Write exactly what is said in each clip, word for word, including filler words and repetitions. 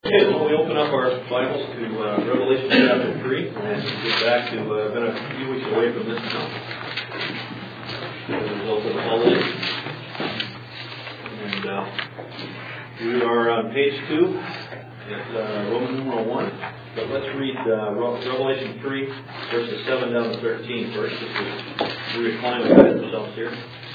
Okay, well, we open up our Bibles to uh, Revelation chapter three, and get back to, uh, been a few weeks away from this now, as a result of the holiday. And uh, we are on page two, at uh, Roman numeral one, but let's read uh, Revelation three, verses seven down to thirteen first, as we recline ourselves here.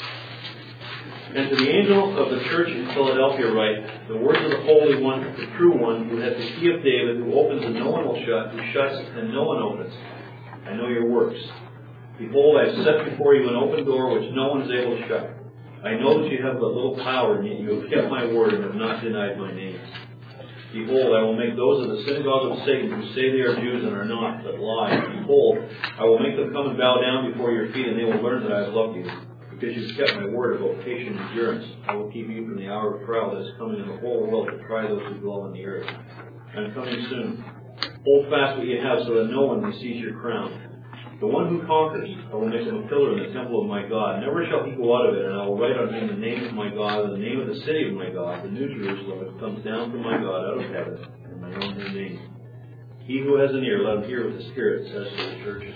And to the angel of the church in Philadelphia write, the words of the Holy One, the true One, who has the key of David, who opens and no one will shut, who shuts and no one opens. I know your works. Behold, I have set before you an open door which no one is able to shut. I know that you have but little power, and yet you have kept my word and have not denied my name. Behold, I will make those of the synagogue of Satan who say they are Jews and are not, but lie. Behold, I will make them come and bow down before your feet, and they will learn that I have loved you. Because you've kept my word about patient endurance, I will keep you from the hour of trial that is coming in the whole world to try those who dwell on the earth. I am coming soon. Hold fast what you have, so that no one may seize your crown. The one who conquers, I will make him a pillar in the temple of my God. Never shall he go out of it, and I will write on him the name of my God, and the name of the city of my God, the New Jerusalem, which comes down from my God out of heaven, and my own new name. He who has an ear, let him hear what the Spirit says to the churches.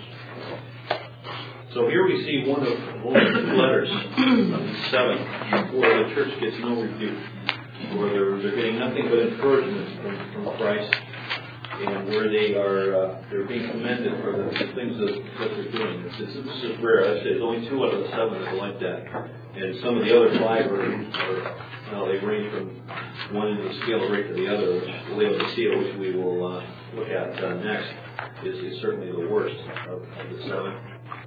So here we see one of only two letters, seven, where the church gets no rebuke, where they're, they're getting nothing but encouragement from, from Christ, and where they are uh, they're being commended for the, the things that, that they're doing. This is, this is rare. I say there's only two out of the seven that are like that, and some of the other five are, are well, they range from one end of the scale right to the other. Which Laodicea, which we will uh, look at uh, next, is, is certainly the worst of, of the seven.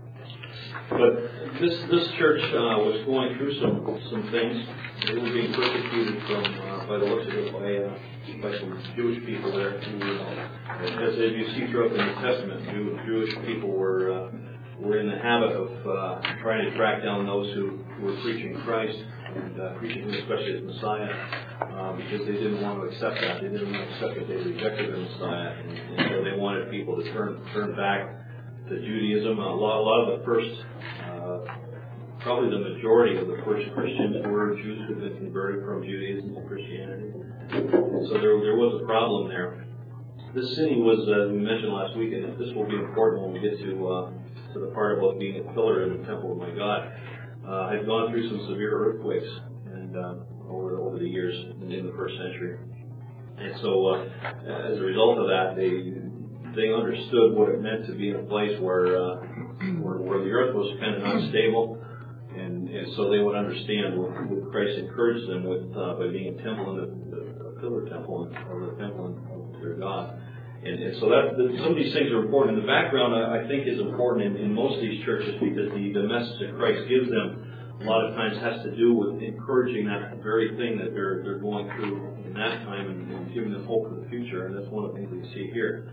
But this this church uh, was going through some some things. They were being persecuted from, uh, by the looks of it, by uh, by some Jewish people there. Who, uh, as, as you see throughout the New Testament, Jew, Jewish people were uh, were in the habit of uh, trying to track down those who, who were preaching Christ and uh, preaching him especially as Messiah, uh, because they didn't want to accept that. They didn't want to accept that they rejected the Messiah, and, and so they wanted people to turn turn back to Judaism. A lot, a lot of the first, uh, probably the majority of the first Christians were Jews who had been converted from Judaism to Christianity. And so there, there was a problem there. This city was, as we mentioned last week, and this will be important when we get to uh, to the part about being a pillar in the temple of my God, uh, had gone through some severe earthquakes and uh, over over the years in the first century. And so, uh, as a result of that, they They understood what it meant to be in a place where uh, where, where the earth was kind of unstable, and, and so they would understand what, what Christ encouraged them with uh, by being a temple in the, the, the pillar temple or the temple of their God. And, and so that the, some of these things are important. And the background, I, I think, is important in, in most of these churches because the, the message that Christ gives them a lot of times has to do with encouraging that very thing that they're they're going through in that time and, and giving them hope for the future. And that's one of the things we see here.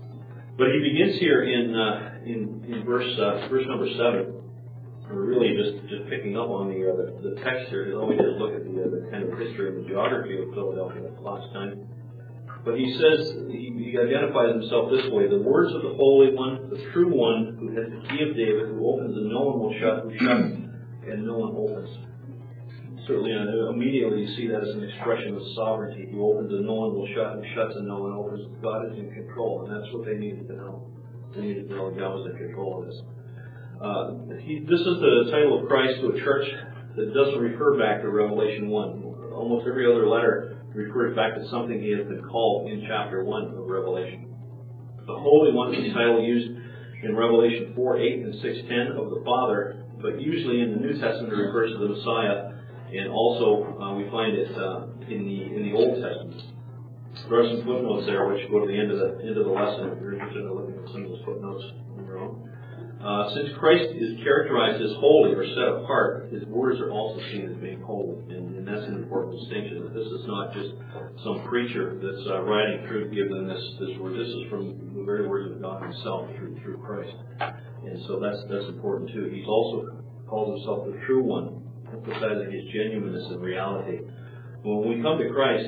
But he begins here in uh, in, in verse uh, verse number seven. We're really just, just picking up on the, uh, the the text here. All we did is look at the, uh, the kind of history and the geography of Philadelphia last time. But he says he, he identifies himself this way: the words of the Holy One, the true One, who has the key of David, who opens and no one will shut, who shuts and no one opens. Certainly, uh, immediately you see that as an expression of sovereignty. He opens and no one will shut, and shuts and no one opens. God is in control, and that's what they needed to know. They needed to know God was in control of this. Uh, he, this is the title of Christ to a church that doesn't refer back to Revelation one. Almost every other letter refers back to something he has been called in chapter one of Revelation. The Holy One is the title used in Revelation four, eight, and six, ten of the Father, but usually in the New Testament it refers to the Messiah. And also, uh, we find it uh, in the in the Old Testament. There are some footnotes there, which go to the end of the end of the lesson. If you're interested in looking at some of those footnotes on your own. Uh, since Christ is characterized as holy or set apart, his words are also seen as being holy, and, and that's an important distinction. That this is not just some preacher that's uh, writing through, giving this this word. This is from the very words of God Himself through through Christ, and so that's that's important too. He's also calls himself the true One, emphasizing his genuineness and reality. When we come to Christ,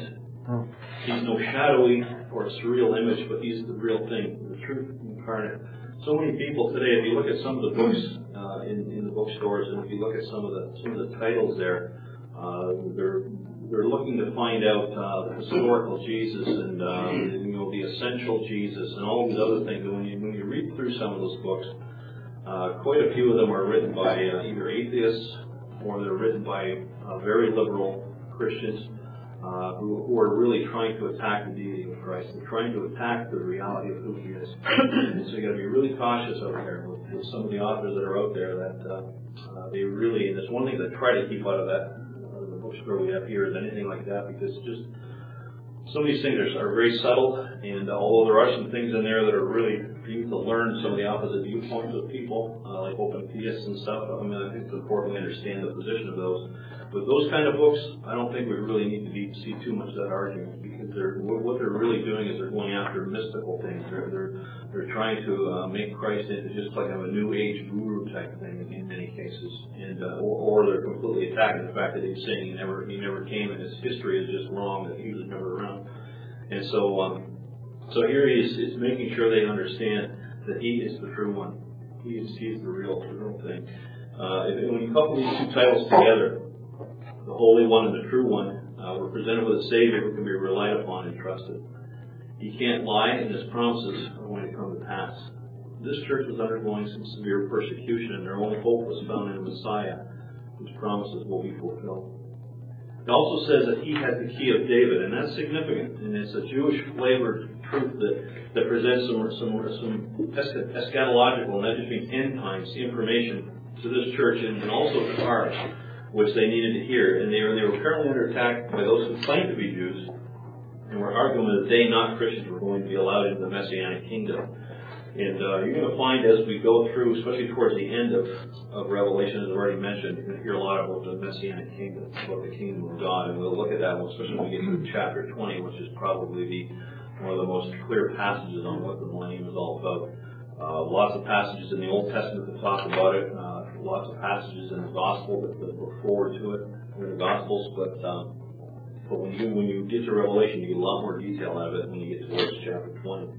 he's no shadowy or surreal image, but he's the real thing, the truth incarnate. So many people today, if you look at some of the books uh, in, in the bookstores, and if you look at some of the some of the titles there, uh, they're they're looking to find out uh, the historical Jesus and um, you know the essential Jesus and all these other things. And when you when you read through some of those books, uh, quite a few of them are written by uh, either atheists or they're written by uh, very liberal Christians uh, who, who are really trying to attack the deity of Christ. They're trying to attack the reality of who He is. And so you got to be really cautious out there with, with some of the authors that are out there that uh, uh, they really. And it's one thing that I try to keep out of that. Bookstore we have here is anything like that, because just some of these things are, are very subtle, and uh, although there are some things in there that are really for you to learn some of the opposite viewpoints of people, uh, like open theists and stuff. I mean, I think it's important to understand the position of those. With those kind of books, I don't think we really need to be, see too much of that argument, because they're, what they're really doing is they're going after mystical things. They're they're, they're trying to uh, make Christ into just like a new age guru type thing in many cases, and uh, or, or they're completely attacking the fact that He's saying He never He never came and His history is just wrong, that He was never around. And so um, so here He is, is making sure they understand that He is the true one. He is He is the real the real thing. Uh, if, when you couple these two titles together, the Holy One and the True One, uh, we're presented with a Savior who can be relied upon and trusted. He can't lie, and His promises are going to come to pass. This church was undergoing some severe persecution, and their only hope was found in a Messiah whose promises will be fulfilled. It also says that He has the key of David, and that's significant. And it's a Jewish-flavored truth that, that presents some, some, some eschatological, not just being end times information to this church and, and also to ours, which they needed to hear. And they were, they were currently under attack by those who claimed to be Jews, and were arguing that they, not Christians, were going to be allowed into the Messianic kingdom. And uh, you're going to find as we go through, especially towards the end of, of Revelation, as I've already mentioned, you're going to hear a lot about the Messianic kingdom, about the kingdom of God. And we'll look at that, especially when we get to chapter twenty, which is probably the, one of the most clear passages on what the millennium is all about. Uh, lots of passages in the Old Testament that talk about it. Uh, lots of passages in the Gospel that, that look forward to it, in the Gospels. But um, but when you when you get to Revelation, you get a lot more detail out of it when you get towards chapter twenty.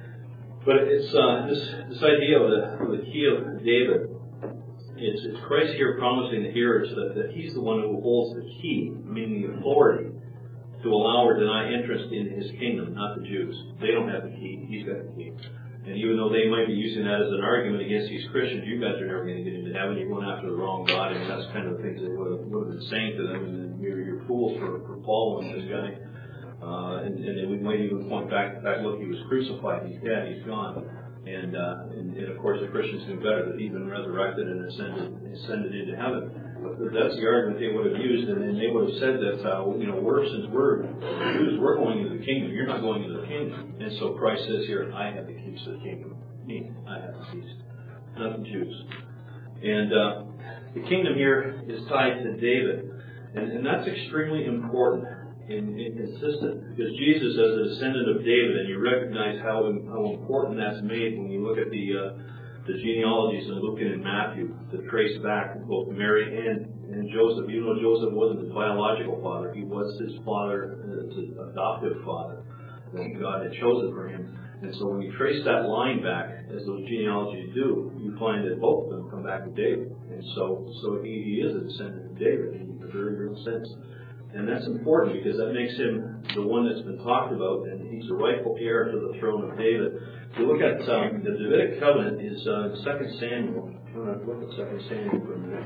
But it's uh, this this idea of the, of the key of David. It's, it's Christ here promising the hearers that, that He's the one who holds the key, meaning the authority, to allow or deny interest in His kingdom, not the Jews. They don't have the key. He's got the key. And even though they might be using that as an argument against these Christians, you guys are never going to get into heaven. You're going after the wrong God. And that's kind of the things they would have, would have been saying to them. And you're, you're fools for, for following this guy. Uh, and, and we might even point back to the fact, look, He was crucified. He's dead. He's gone. And, uh, and, and of course, the Christians knew better that He's been resurrected and ascended, ascended into heaven. But that's the argument they would have used. And then they would have said that, uh, you know, we're, since we're Jews, we're going into the kingdom. You're not going into the kingdom. And so Christ says here, I have the keys to the kingdom. Me, I have the keys. Not the Jews. And uh, the kingdom here is tied to David. And, and that's extremely important and, and consistent, because Jesus, as a descendant of David, and you recognize how how important that's made when you look at the uh, the genealogies in Luke and in Matthew to trace back both Mary and, and Joseph. Even though Joseph wasn't his biological father, he was his father, his adoptive father that God had chosen for him. And so when you trace that line back, as those genealogies do, you find that both of them come back to David. And so so he, he is a descendant of David in a very real sense. And that's important because that makes him the one that's been talked about, and he's the rightful heir to the throne of David. If you look at um, the Davidic covenant is uh, Second Samuel. I'm going to look at Second Samuel for a minute.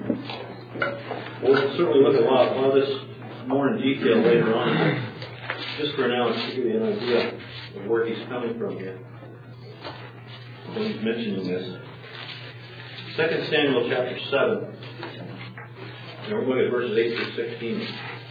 We'll certainly look at a lot, a lot of this more in detail later on. Just for now, to give you an idea of where he's coming from here. When he's mentioning this. Second Samuel chapter seven. And we're going to look at verses eight through sixteen.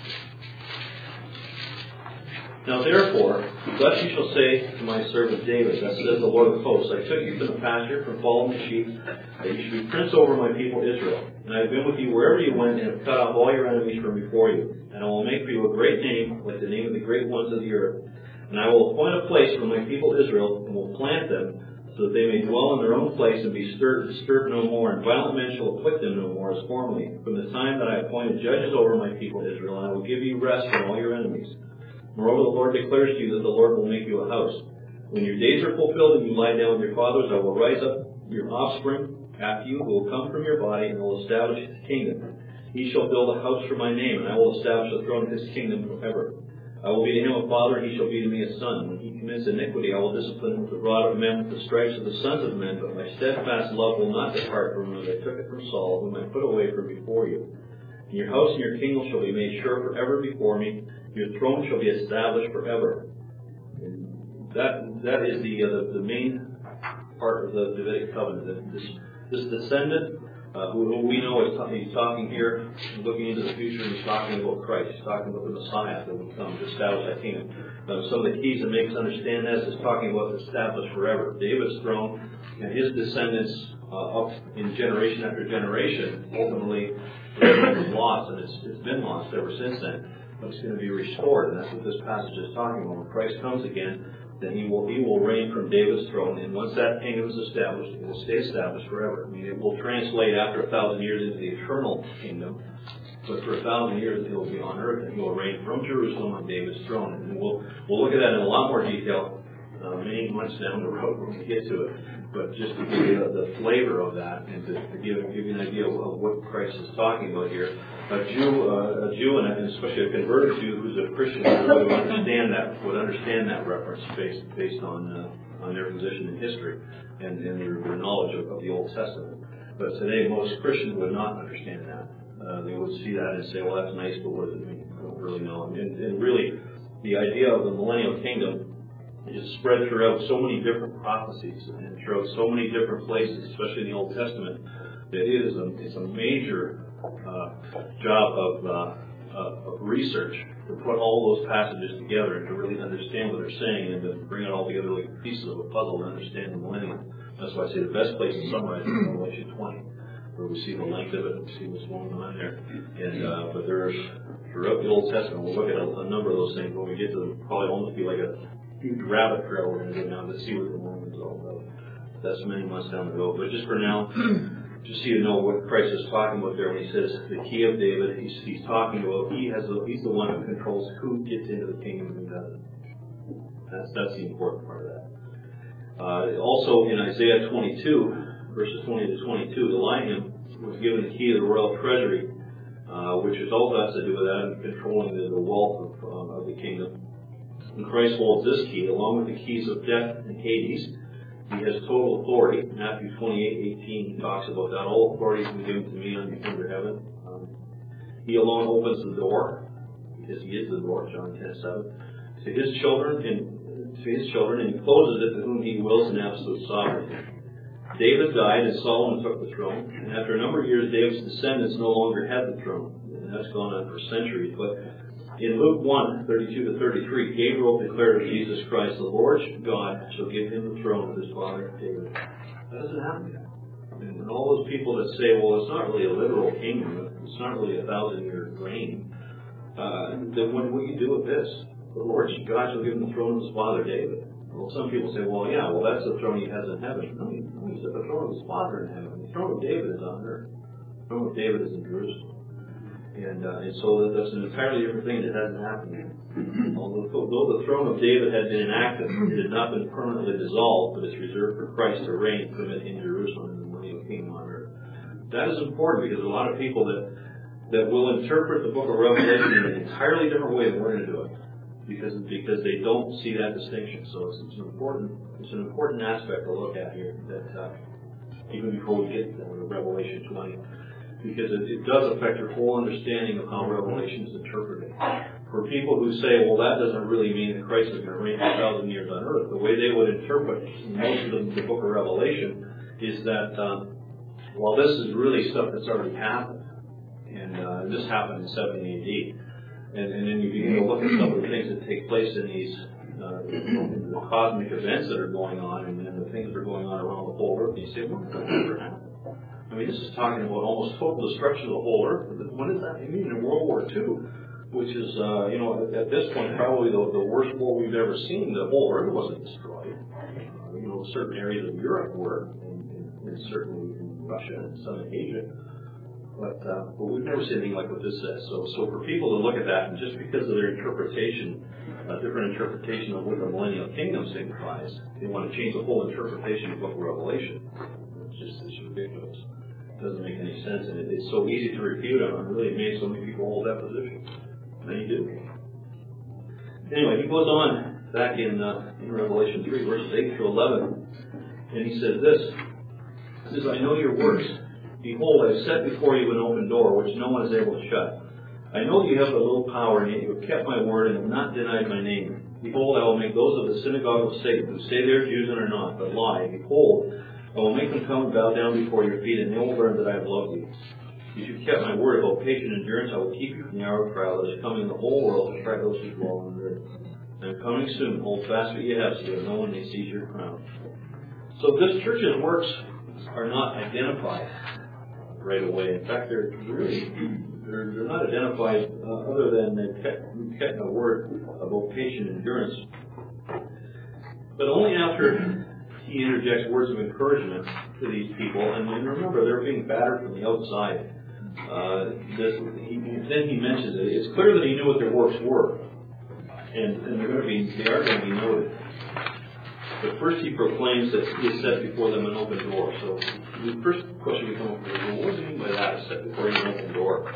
Now therefore, thus you shall say to my servant David, thus says the Lord of hosts, I took you from the pasture, from following the sheep, that you should be prince over my people Israel. And I have been with you wherever you went, and have cut off all your enemies from before you. And I will make for you a great name, like the name of the great ones of the earth. And I will appoint a place for my people Israel, and will plant them, so that they may dwell in their own place, and be stirred, disturbed no more. And violent men shall afflict them no more, as formerly, from the time that I appointed judges over my people Israel. And I will give you rest from all your enemies. Moreover, the Lord declares to you that the Lord will make you a house. When your days are fulfilled and you lie down with your fathers, I will rise up your offspring after you, who will come from your body, and will establish his kingdom. He shall build a house for my name, and I will establish the throne of his kingdom forever. I will be to him a father, and he shall be to me a son. When he commits iniquity, I will discipline him with the rod of men, with the stripes of the sons of men. But my steadfast love will not depart from him, as I took it from Saul, whom I put away from before you. And your house and your kingdom shall be made sure forever before me. Your throne shall be established forever. And that that is the, uh, the the main part of the Davidic covenant. That this this descendant, uh, who, who we know is he's talking here, looking into the future, and he's talking about Christ. He's talking about the Messiah that will come to establish that kingdom. Uh, some of the keys that make us understand this is talking about established forever. David's throne and his descendants uh, up in generation after generation ultimately was lost, and it's, it's been lost ever since then. But it's going to be restored, and that's what this passage is talking about. When Christ comes again, then he will he will reign from David's throne, and once that kingdom is established, it will stay established forever. I mean, it will translate after a thousand years into the eternal kingdom, but for a thousand years it will be on earth, and he will reign from Jerusalem on David's throne. And we'll we'll look at that in a lot more detail uh, many months down the road when we get to it. But just to give you the flavor of that, and to, to give, give you an idea of, of what Christ is talking about here, a Jew, uh, a Jew, and especially a converted Jew who's a Christian, would understand that would understand that reference based based on uh, on their position in history and, and their, their knowledge of, of the Old Testament. But today, most Christians would not understand that. Uh, they would see that and say, "Well, that's nice, but what does it mean? I don't really know." And, and really, the idea of the millennial kingdom is spread throughout so many different prophecies and throughout so many different places, especially in the Old Testament, that it is a it's a major uh, job of uh, uh, of research to put all those passages together and to really understand what they're saying and to bring it all together like pieces of a puzzle to understand the millennium. That's why I say the best place to summarize is Revelation twenty, where we see the length of it and we see what's going on there. And uh, but there's throughout the Old Testament, we'll look at a, a number of those things when we get to probably almost be like a huge rabbit trail we're going to go down to see what the moment is all about. That's many months down the road. But just for now, just so you know what Christ is talking about there when he says the key of David, he's, he's talking about he has the, he's the one who controls who gets into the kingdom and who doesn't. That's that's the important part of that. Uh, also in Isaiah twenty-two, verses twenty to twenty-two, Eliam was given the key to the royal treasury, uh, which is also has to do with that and controlling the, the wealth of, um, of the kingdom. And Christ holds this key, along with the keys of death and Hades. He has total authority. Matthew twenty-eight eighteen talks about that. All authority has been given to me under heaven. Um, he alone opens the door, because he is the door, John ten seven, to his children, and to his children, and he closes it to whom he wills in absolute sovereignty. David died, and Solomon took the throne. And after a number of years, David's descendants no longer had the throne, and that's gone on for centuries. But in Luke one, thirty-two to thirty-three, Gabriel declared of Jesus Christ, the Lord God shall give him the throne of his father David. That doesn't happen yet. And, and all those people that say, well, it's not really a literal kingdom, it's not really a thousand-year reign, uh, then what will you do with this? The Lord God shall give him the throne of his father David. Well, some people say, well, yeah, well, that's the throne he has in heaven. No, he's at the throne of his father in heaven. The throne of David is on earth. The throne of David is in Jerusalem. And, uh, and so that's an entirely different thing that hasn't happened yet. Although, though the throne of David had been enacted, it had not been permanently dissolved, but it's reserved for Christ to reign from it in Jerusalem in the millennial kingdom on earth. That is important because a lot of people that that will interpret the book of Revelation in an entirely different way than we're going to do it, because because they don't see that distinction. So it's, it's an important it's an important aspect to look at here. That uh, even before we get to Revelation twenty. Because it, it does affect your whole understanding of how Revelation is interpreted. For people who say, well, that doesn't really mean that Christ is going to reign for a thousand years on earth, the way they would interpret most of the, the book of Revelation is that, um, well, this is really stuff that's already happened. And uh, this happened in seventy A D. And, and then you begin to look at some of the things that take place in these uh, in the cosmic events that are going on and, and the things that are going on around the whole earth. And you say, well, that never happened. I mean, this is talking about almost total destruction of the whole earth. When does that mean? In World War Two, which is, uh, you know, at this point probably the, the worst war we've ever seen. The whole earth wasn't destroyed. Uh, you know, certain areas of Europe were, and, and, and certainly in Russia and some in Asia. But, uh, but we've never seen anything like what this says. So, so for people to look at that, and just because of their interpretation, a different interpretation of what the millennial kingdom signifies, they want to change the whole interpretation of the book of Revelation. It's just it's ridiculous. doesn't make any sense, and it, it's so easy to refute. I'm really amazed so many people hold that position. Many do. Anyway, he goes on back in, uh, in Revelation three, verses eight through eleven, and he says this. He says, I know your works. Behold, I have set before you an open door, which no one is able to shut. I know that you have a little power, and yet you have kept my word and have not denied my name. Behold, I will make those of the synagogue of Satan, who say they are Jews and are not, but lie. Behold, I will make them come and bow down before your feet, and they will learn that I have loved you. If you kept my word about patient endurance, I will keep you from the hour of trial that is coming in the whole world to try those who dwell on the earth. I am coming soon. Hold fast what you have, so that no one may seize your crown. So this church's works are not identified right away. In fact, they're really they're, they're not identified uh, other than they've kept, kept a word about patient endurance. But only after he interjects words of encouragement to these people, and, and remember, they're being battered from the outside. Uh, this, he, then he mentions it. It's clear that he knew what their works were, and, and they're going to be they are going to be noted. But first he proclaims that he has set before them an open door. So the first question we come up with is, well, what does he mean by that? Set before you an open door.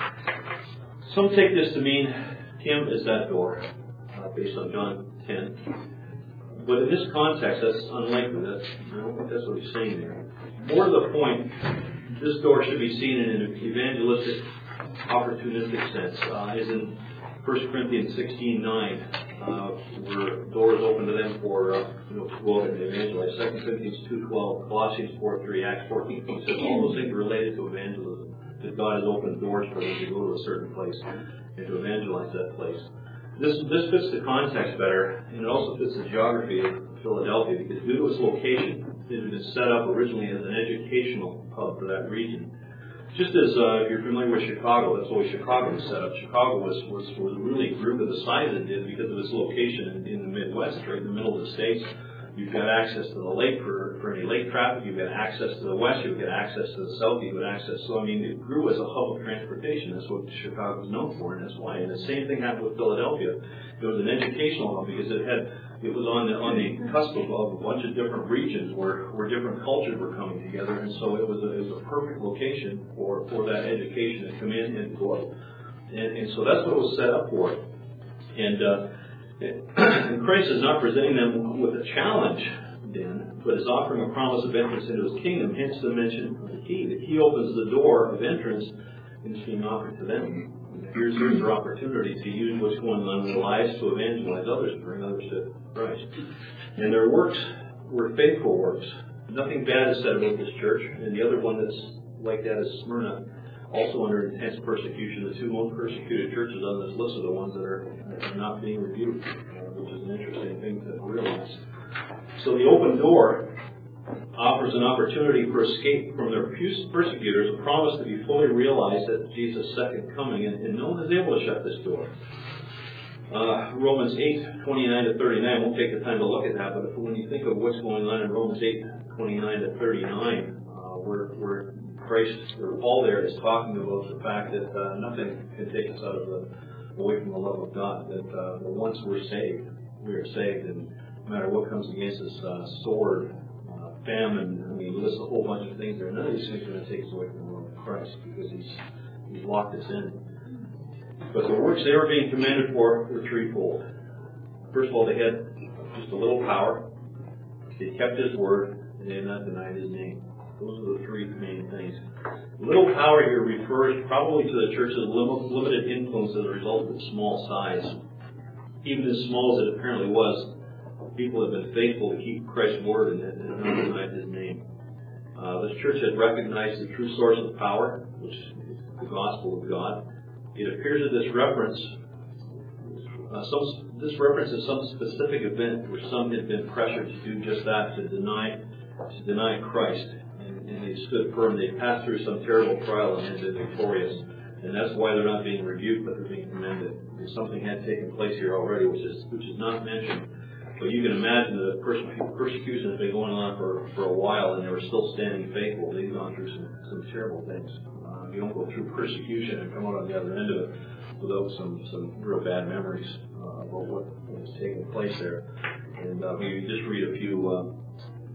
Some take this to mean him is that door, uh, based on John ten. But in this context, that's unlikely. That's, I don't think that's what he's saying there. More to the point, this door should be seen in an evangelistic, opportunistic sense, uh, as in First Corinthians sixteen nine, uh, where doors open to them for uh, you know, to go out and evangelize. Second Corinthians two twelve, Colossians four three, Acts fourteen says all those things are related to evangelism. That God has opened doors for them to go to a certain place and to evangelize that place. This this fits the context better, and it also fits the geography of Philadelphia, because due to its location, it had been set up originally as an educational hub for that region. Just as uh, if you're familiar with Chicago, that's the way Chicago was set up. Chicago was, was, was really grew to the size it did because of its location in, in the Midwest, right in the middle of the states. You've got access to the lake for, for any lake traffic. You've got access to the west. You've got access to the south. You've got access. So, I mean, it grew as a hub of transportation. That's what Chicago is known for, and that's why. And the same thing happened with Philadelphia. It was an educational hub because it had, it was on the, on the cusp of a bunch of different regions where, where different cultures were coming together. And so it was a, it was a perfect location for, for that education to come in and go out. And, and so that's what it was set up for. And, uh, And Christ is not presenting them with a challenge then, but is offering a promise of entrance into his kingdom, hence the mention of the key. The key opens the door of entrance and it's being offered to them. Here's, here's their opportunity to use what's going on in their lives to evangelize others, to bring others to Christ. And their works were faithful works. Nothing bad is said about this church. And the other one that's like that is Smyrna, also under intense persecution. The two most persecuted churches on this list are the ones that are, are not being rebuked, uh, which is an interesting thing to realize. So the open door offers an opportunity for escape from their persecutors, a promise to be fully realized at Jesus' second coming, and, and no one is able to shut this door. Uh, Romans eight twenty-nine to thirty-nine, I won't take the time to look at that, but when you think of what's going on in Romans eight twenty-nine to thirty-nine, uh, where, where Christ, or Paul there, is talking about the fact that uh, nothing can take us out of the, away from the love of God. That uh, once we're saved, we are saved, and no matter what comes against us, uh, sword, uh, famine, I mean, he lists a whole bunch of things there. None of these things are going to take us away from the love of Christ, because He's He's locked us in. But the works they were being commended for were threefold. First of all, they had just a little power. They kept His word, and they had not denied His name. Those are the three main things. Little power here refers probably to the church's limited influence as a result of its small size. Even as small as it apparently was, people have been faithful to keep Christ's word and have not denied His name. Uh, this church had recognized the true source of power, which is the gospel of God. It appears that this reference, uh, some, this references some specific event where some had been pressured to do just that, to deny, to deny Christ. And they stood firm. They passed through some terrible trial and ended victorious. And that's why they're not being rebuked, but they're being commended. Because something had taken place here already, which is which is not mentioned. But you can imagine that the perse- persecution has been going on for, for a while, and they were still standing faithful. They've gone through some, some terrible things. Uh, you don't go through persecution and come out on the other end of it without some, some real bad memories uh, about what was taking place there. And uh, we just read a few... Uh,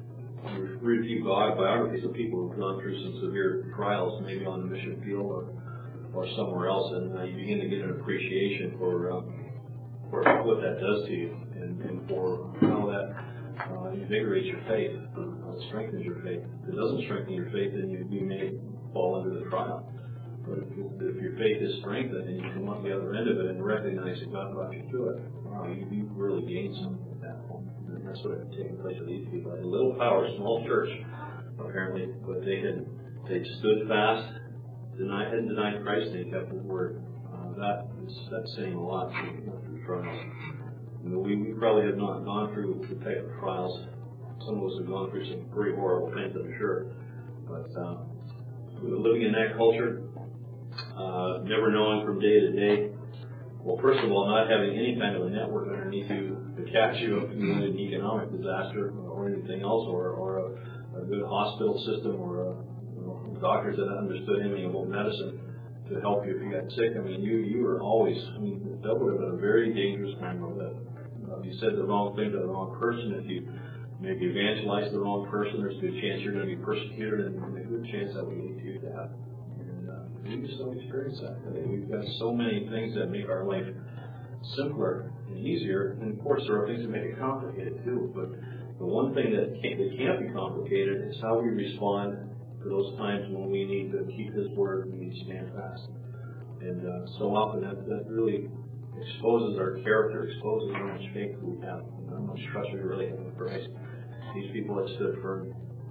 you read a few biographies of people who've gone through some severe trials, maybe on the mission field or, or somewhere else, and uh, you begin to get an appreciation for uh, for what that does to you, and, and for how that uh, invigorates your faith, uh, strengthens your faith. If it doesn't strengthen your faith, then you, you may fall under the trial. But if, if your faith is strengthened and you come up the other end of it and recognize that God brought you through it, wow, you, you really gained something at that point. And that's what had taken place with these people. They had a little power, small church, apparently, but they had they stood fast, denied, hadn't denied Christ, and they kept His word. Uh, that is that's saying a lot through trials. You know, we, we probably have not gone through the type of trials. Some of us have gone through some pretty horrible things, I'm sure. But uh, living in that culture, uh, never knowing from day to day, well, first of all, not having any kind of a network underneath you to catch you if you in an economic disaster or anything else, or, or a, a good hospital system, or a, you know, doctors that understood anything about medicine to help you if you got sick. I mean, you you were always, I mean, that would have been a very dangerous time of that. Uh, if you said the wrong thing to the wrong person, if you maybe evangelize the wrong person, there's a good chance you're going to be persecuted, and a good chance that would lead to your death. And uh, we just don't experience that today. We've got so many things that make our life simpler and easier, and of course there are things that make it complicated too. But the one thing that can't, that can't be complicated is how we respond to those times when we need to keep His word and we need to stand fast. And uh, so often that, that really exposes our character, exposes how much faith we have, and how much trust we really have in Christ. These people had stood firm.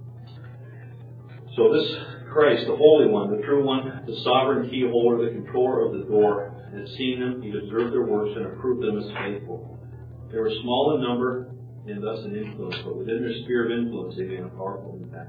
So this Christ, the Holy One, the true one, the sovereign key holder, the controller of the door, had seen them, He observed their works, and approved them as faithful. They were small in number and thus in influence, but within their sphere of influence they made a powerful impact.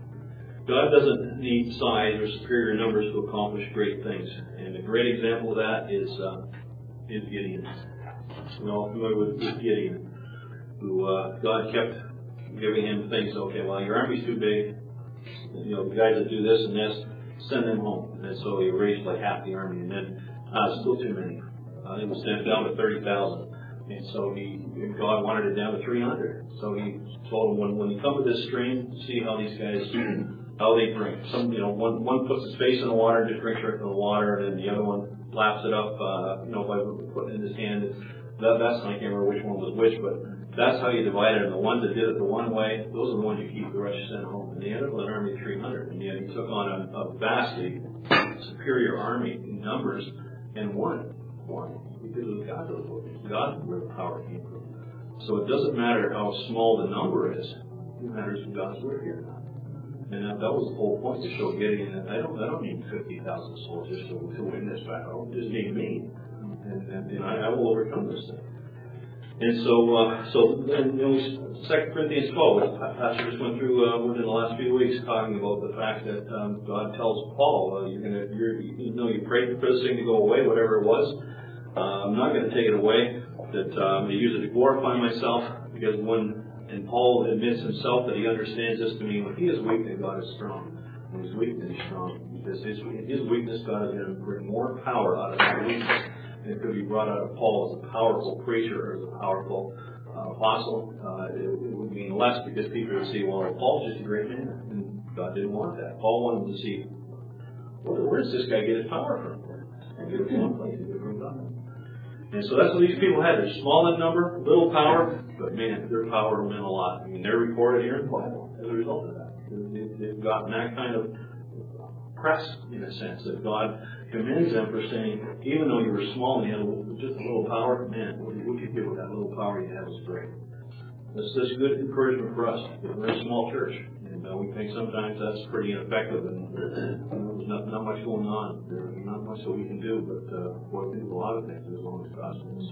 God doesn't need size or superior numbers to accomplish great things. And a great example of that is uh, is Gideon. We're all familiar with Gideon, who uh, God kept giving him things. Okay, well, your army's too big. You know, the guys that do this and this, send them home. And so he raised like half the army, and then uh, still too many. Uh, it was sent down to thirty thousand. And so he, God wanted it down to three hundred. So he told him, when, when you come to this stream, see how these guys, how they drink. Some, you know, one, one puts his face in the water and just drinks right from the water, and then the other one laps it up, uh, you know, by putting it in his hand. That, that's, I can't remember which one was which, but that's how you divide it. And the ones that did it the one way, those are the ones you keep, the rest you send home. And they ended up with an army of three hundred. And yet he took on a, a vastly superior army in numbers and won. Why? Because of God that was with him. God where the power came from. So it doesn't matter how small the number is. It matters if God's word here or not. And that, that was the whole point, to show Gideon that I don't, I don't need fifty thousand soldiers to, to win this battle. Just need me. And, and, and I, I will overcome this thing. And so, uh, so then, you know, Second Corinthians twelve, which Pastor just went through uh, within the last few weeks, talking about the fact that um, God tells Paul, uh, "You're gonna, you're, you know, you prayed for this thing to go away, whatever it was. Uh, I'm not going to take it away. That um, to use it to glorify myself, because when and Paul admits himself that he understands this to mean when he is weak, then God is strong. When he's weak, then he's strong. Because his, his weakness, God is going to bring more power out of that weakness. And it could be brought out of Paul as a powerful preacher or as a powerful uh, apostle. Uh, it, it would mean less, because people would see, well, Paul's just a great man. And God didn't want that. Paul wanted to see, well, where does this guy get his power from? And get it from one place, and get it from God. And so that's what these people had. They're small in number, little power, but man, their power meant a lot. I mean, they're recorded here in the Bible as a result of that. They've gotten that kind of press, in a sense, that God commends them for saying, even though you were small and you had just a little power, man, what you did with that little power you had was great. That's just good encouragement for us. We're a small church, and uh, we think sometimes that's pretty ineffective, and uh, there's not, not much going on. There's not much that we can do, but uh, we can do a lot of things as long as God says.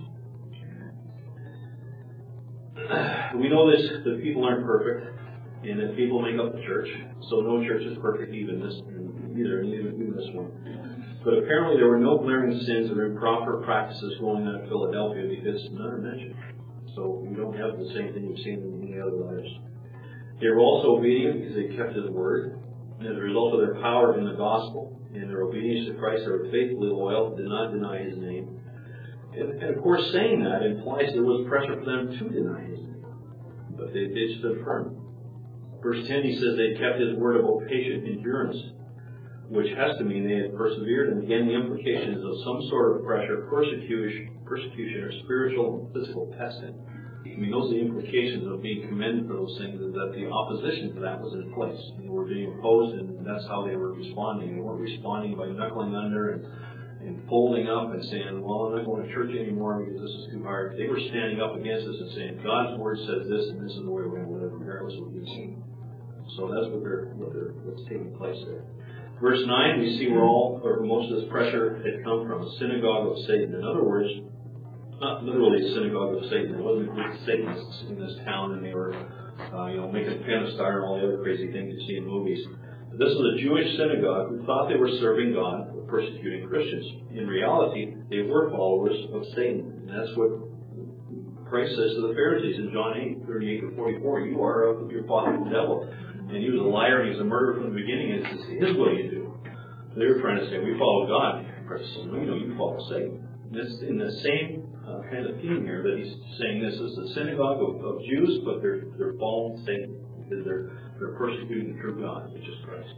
We know this, that people aren't perfect, and that people make up the church. So no church is perfect, even this, either, even this one. But apparently there were no glaring sins or improper practices going on in Philadelphia, because none are mentioned. So we don't have the same thing you've seen in many other letters. They were also obedient because they kept His word. And as a result of their power in the gospel and their obedience to Christ, they were faithfully loyal, did not deny His name. And, and of course, saying that implies there was pressure for them to deny His name. But they, they stood firm. Verse ten, he says they kept his word about patient endurance, which has to mean they had persevered. And again, the implication is of some sort of pressure, persecution, persecution or spiritual and physical testing. I mean, those are the implications of being commended for those things, is that the opposition to that was in place. They were being opposed, and that's how they were responding. They weren't responding by knuckling under and, and folding up and saying, well, I'm not going to church anymore because this is too hard. They were standing up against us and saying, God's word says this, and this is the way we're going to live, regardless of what you see. So that's what they're, what they're, what's taking place there. Verse nine, we see where all, or most of this pressure had come from, a synagogue of Satan. In other words, not literally a synagogue of Satan. There wasn't a group of Satanists in this town, and they were, uh, you know, making a pen of star and all the other crazy things you see in movies. But this was a Jewish synagogue who thought they were serving God but persecuting Christians. In reality, they were followers of Satan, and that's what Christ says to the Pharisees in John eight, thirty-eight to forty-four. You are of your father the devil, and he was a liar and he was a murderer from the beginning. And it's his will you do. They were trying to say, we follow God. Christ says, no, you know, you follow Satan. And it's in the same Uh, kind of theme here that he's saying this is a synagogue of, of Jews, but they're they're following Satan because they're they're persecuting the true God, which is Christ.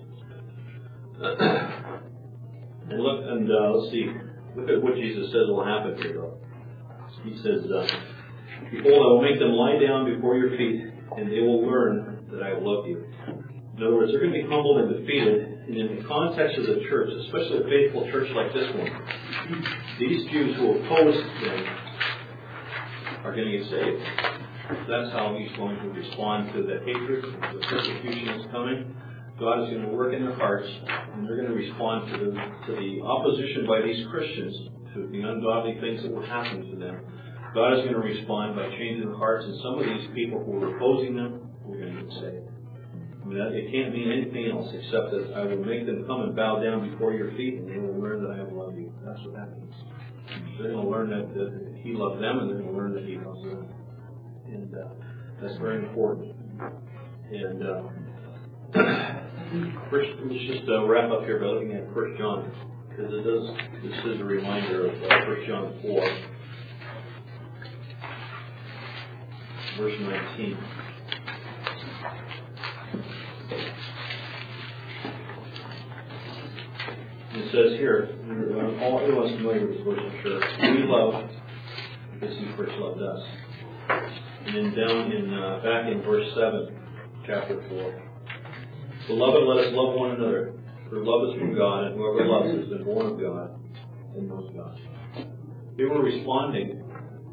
and look, and uh, let's see, look at what Jesus says will happen here, though. He says, uh, "Behold, I will make them lie down before your feet, and they will learn that I have loved you." In other words, they're going to be humbled and defeated. And in the context of the church, especially a faithful church like this one, these Jews who oppose them are going to get saved. That's how he's going to respond to the hatred, the persecution that's coming. God is going to work in their hearts, and they're going to respond to the, to the opposition by these Christians, to the ungodly things that will happen to them. God is going to respond by changing the hearts, and some of these people who are opposing them are going to get saved. I mean, it can't mean anything else except that I will make them come and bow down before your feet, and they will learn that I have loved you. That's what that means. They're going to learn that, that he loved them, and they're going to learn that he loves them. And uh, that's very important. And uh, first, let's just uh, wrap up here by looking at First John, because it does. This is a reminder of uh, First John four, verse nineteen. It says here, uh, all everyone's familiar with this verse, I'm sure. We love because he first loved us. And then down in uh, back in verse seven, chapter four. Beloved, let us love one another. For love is from God, and whoever loves has been born of God and knows God. They were responding.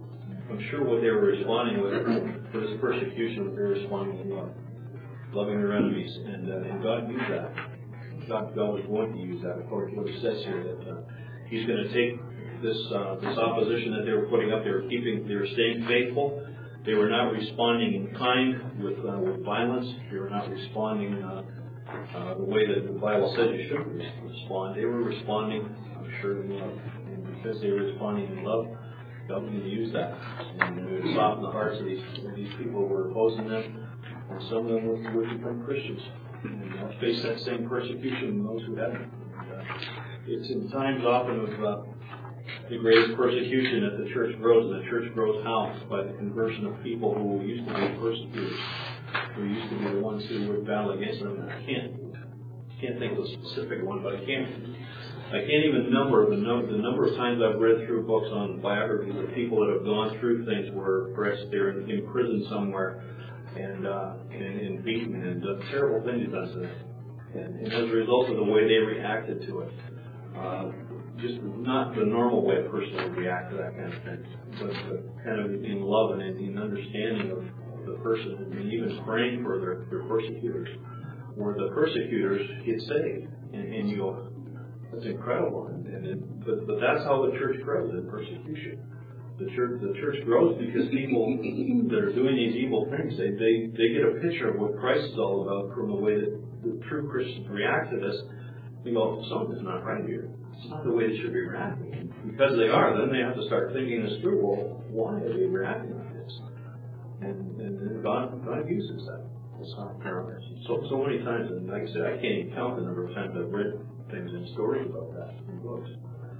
I'm sure what they were responding with for this persecution was they were responding with love, loving their enemies, and uh, and God used that. God, God was going to use that, according to what it says here, that uh, He's going to take this uh, this opposition that they were putting up. They were keeping, they were staying faithful. They were not responding in kind with uh, with violence. They were not responding uh, uh, the way that the Bible says you should respond. They were responding, I'm sure, in love, and because they were responding in love, God was going to use that, and it would soften the hearts of these of these people who were opposing them, and some of them would, would become Christians. And uh, face that same persecution in those who haven't. And, uh, it's in times often of uh, the greatest persecution that the church grows, and the church grows how? By the conversion of people who used to be persecutors, who used to be the ones who would battle against them. And I can't can't think of a specific one, but I can't I can't even number the number the number of times I've read through books on biographies of people that have gone through things where perhaps they're in, in prison somewhere. And, uh, and, and beaten and done terrible things done to them. And, and as a result of the way they reacted to it, uh, just not the normal way a person would react to that kind of thing, but, but kind of in love and in, in understanding of the person, and even praying for their, their persecutors, where the persecutors get saved. And, and you go, that's incredible. And, and it, but, but that's how the church grows, in persecution. The church, the church grows because people that are doing these evil things, they, they, they get a picture of what Christ is all about from the way that the true Christians react to this. They go, something's not right here. It's not the way they should be reacting. Because they are, then they have to start thinking this through. Well, why are they reacting like this? And, and then God, God uses that. That's how so, so many times, and like I said, I can't even count the number of times I've read things and stories about that in books.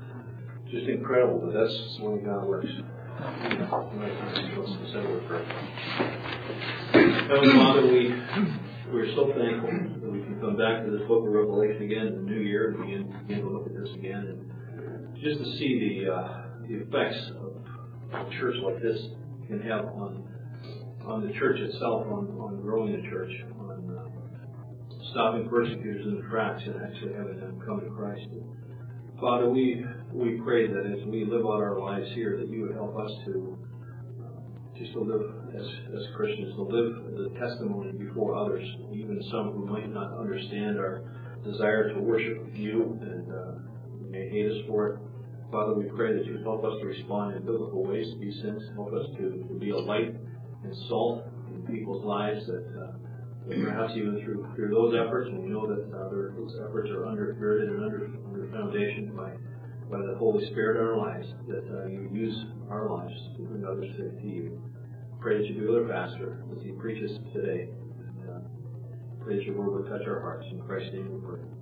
Just incredible, but that's the way God works. Heavenly Father, we we're so thankful that we can come back to this book of Revelation again in the new year and begin, begin to look at this again, and just to see the uh, the effects of a church like this can have on on the church itself, on, on growing the church, on uh, stopping persecutors in their tracks and actually having them come to Christ. Father, we we pray that as we live out our lives here, that you would help us to uh, just to live as, as Christians, to live the testimony before others, even some who might not understand our desire to worship you and uh, may hate us for it. Father, we pray that you would help us to respond in biblical ways to these sins. Help us to, to be a light and salt in people's lives, that, uh, that perhaps even through through those efforts, and we know that uh, those efforts are undergirded and under under foundation by by the Holy Spirit in our lives, that uh, you use our lives to bring others to, to you. Pray that you be with our pastor as he preaches today. And, uh, pray that your word will touch our hearts. In Christ's name we pray.